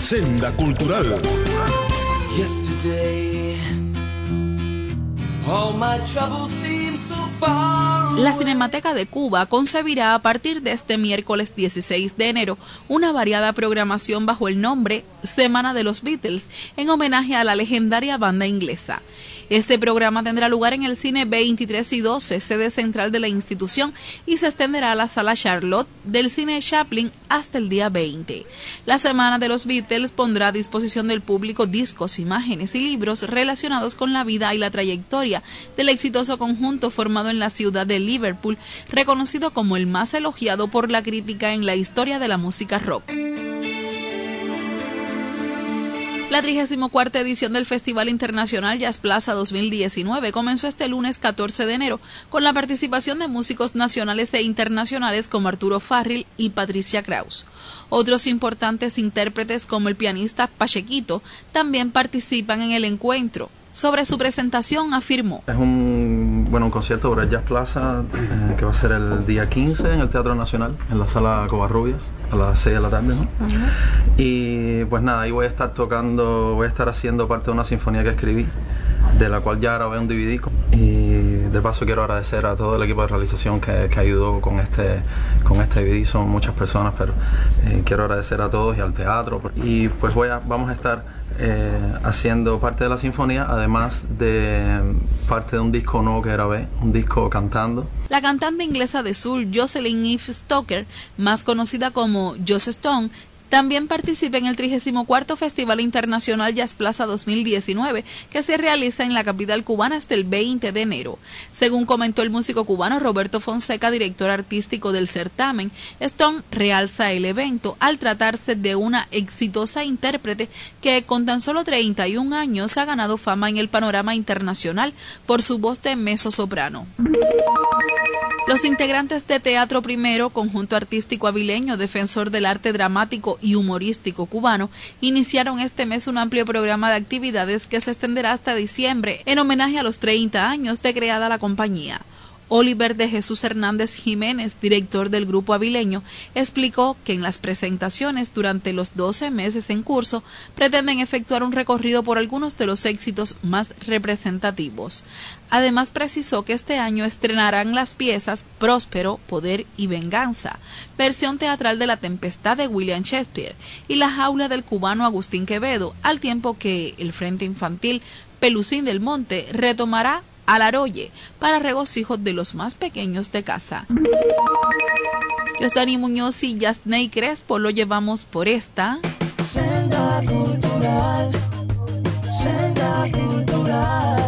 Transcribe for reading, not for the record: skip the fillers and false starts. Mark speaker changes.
Speaker 1: Senda Cultural.
Speaker 2: La Cinemateca de Cuba concebirá a partir de este miércoles 16 de enero una variada programación bajo el nombre Semana de los Beatles, en homenaje a la legendaria banda inglesa. Este programa tendrá lugar en el Cine 23 y 12, sede central de la institución, y se extenderá a la Sala Charlotte del Cine Chaplin hasta el día 20. La Semana de los Beatles pondrá a disposición del público discos, imágenes y libros relacionados con la vida y la trayectoria del exitoso conjunto formado en la ciudad de Liverpool, reconocido como el más elogiado por la crítica en la historia de la música rock. La 34ª edición del Festival Internacional Jazz Plaza 2019 comenzó este lunes 14 de enero con la participación de músicos nacionales e internacionales como Arturo Farril y Patricia Kraus. Otros importantes intérpretes como el pianista Pachequito también participan en el encuentro. Sobre su presentación afirmó:
Speaker 3: es un concierto sobre el Jazz Plaza que va a ser el día 15 en el Teatro Nacional, en la Sala Covarrubias, a las 6 de la tarde, ¿no? Uh-huh. Y pues nada, ahí voy a estar haciendo parte de una sinfonía que escribí, de la cual ya grabé un DVD. Y de paso quiero agradecer a todo el equipo de realización que ayudó con este DVD. Son muchas personas, pero quiero agradecer a todos y al teatro. Y pues vamos a estar haciendo parte de la sinfonía, además de parte de un disco nuevo que grabé, un disco cantando.
Speaker 2: La cantante inglesa de soul Jocelyn Eve Stoker, más conocida como Joss Stone, también participa en el 34º Festival Internacional Jazz Plaza 2019, que se realiza en la capital cubana hasta el 20 de enero. Según comentó el músico cubano Roberto Fonseca, director artístico del certamen, Stone realza el evento al tratarse de una exitosa intérprete que con tan solo 31 años ha ganado fama en el panorama internacional por su voz de mezzosoprano. Los integrantes de Teatro Primero, conjunto artístico avileño defensor del arte dramático y humorístico cubano, iniciaron este mes un amplio programa de actividades que se extenderá hasta diciembre en homenaje a los 30 años de creada la compañía. Oliver de Jesús Hernández Jiménez, director del grupo avileño, explicó que en las presentaciones durante los 12 meses en curso pretenden efectuar un recorrido por algunos de los éxitos más representativos. Además precisó que este año estrenarán las piezas Próspero, Poder y Venganza, versión teatral de La Tempestad de William Shakespeare y La Jaula del cubano Agustín Quevedo, al tiempo que el Frente Infantil Pelusín del Monte retomará Alaroye para regocijo de los más pequeños de casa. Yosdani Muñoz y Yasney Crespo lo llevamos por esta
Speaker 4: Senda Cultural, Senda Cultural.